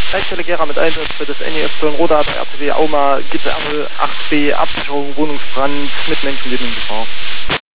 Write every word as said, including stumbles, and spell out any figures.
Leitstelle Gera mit Einsatz für das N E F Roda bei R T W Auma, G T R acht B, Absicherung, Wohnungsbrand mit Menschenleben in Gefahr.